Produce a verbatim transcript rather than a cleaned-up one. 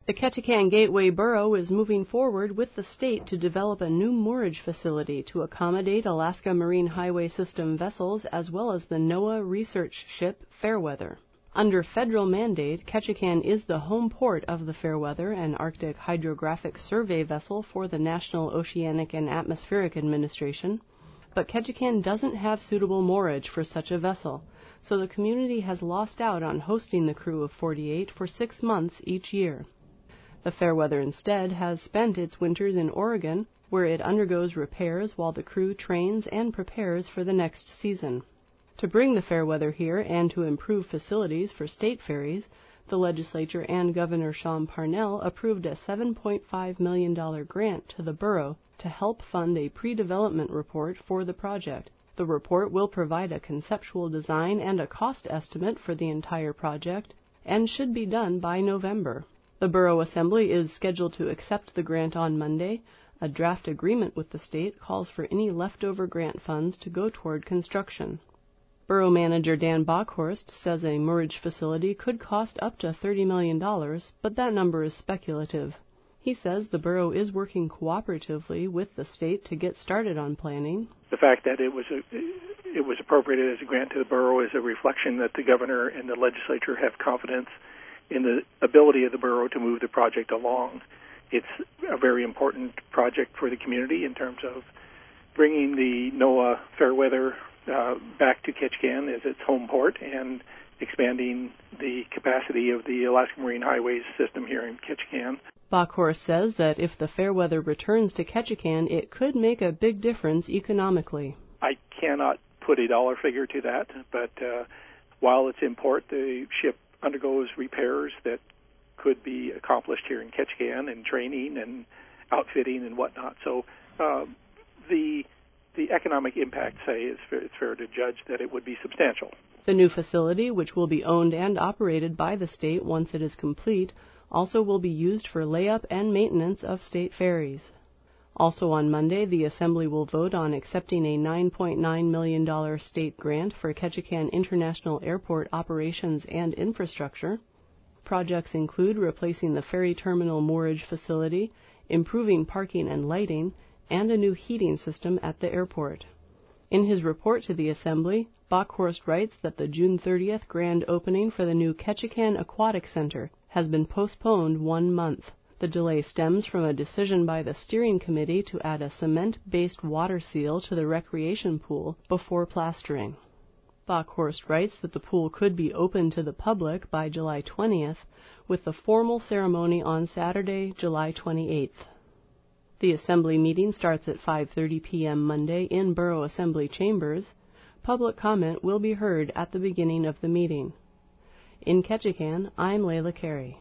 The Ketchikan Gateway Borough is moving forward with the state to develop a new moorage facility to accommodate Alaska Marine Highway System vessels as well as the NOAA research ship Fairweather. Under federal mandate, Ketchikan is the home port of the Fairweather, an Arctic hydrographic survey vessel for the National Oceanic and Atmospheric Administration. But Ketchikan doesn't have suitable moorage for such a vessel, so the community has lost out on hosting the crew of forty-eight for six months each year. The Fairweather instead has spent its winters in Oregon, where it undergoes repairs while the crew trains and prepares for the next season. To bring the Fairweather here and to improve facilities for state ferries, the legislature and Governor Sean Parnell approved a seven point five million dollars grant to the borough to help fund a pre-development report for the project. The report will provide a conceptual design and a cost estimate for the entire project and should be done by November. The Borough Assembly is scheduled to accept the grant on Monday. A draft agreement with the state calls for any leftover grant funds to go toward construction. Borough Manager Dan Bockhorst says a moorage facility could cost up to thirty million dollars, but that number is speculative. He says the borough is working cooperatively with the state to get started on planning. The fact that it was a, it was appropriated as a grant to the borough is a reflection that the governor and the legislature have confidence in the ability of the borough to move the project along. It's a very important project for the community in terms of bringing the NOAA Fairweather uh, back to Ketchikan as its home port and expanding the capacity of the Alaska Marine Highways system here in Ketchikan. Bockhorst says that if the Fairweather returns to Ketchikan, it could make a big difference economically. I cannot put a dollar figure to that, but uh, while it's in port, the ship undergoes repairs that could be accomplished here in Ketchikan and training and outfitting and whatnot. So uh, the the economic impact, say, is fair, it's fair to judge that it would be substantial. The new facility, which will be owned and operated by the state once it is complete, also will be used for layup and maintenance of state ferries. Also on Monday, the Assembly will vote on accepting a nine point nine million dollars state grant for Ketchikan International Airport operations and infrastructure. Projects include replacing the ferry terminal moorage facility, improving parking and lighting, and a new heating system at the airport. In his report to the Assembly, Bockhorst writes that the June thirtieth grand opening for the new Ketchikan Aquatic Center has been postponed one month. The delay stems from a decision by the steering committee to add a cement-based water seal to the recreation pool before plastering. Bockhorst writes that the pool could be open to the public by July twentieth, with the formal ceremony on Saturday, July twenty-eighth. The Assembly meeting starts at five thirty p.m. Monday in Borough Assembly chambers. Public comment will be heard at the beginning of the meeting. In Ketchikan, I'm Layla Carey.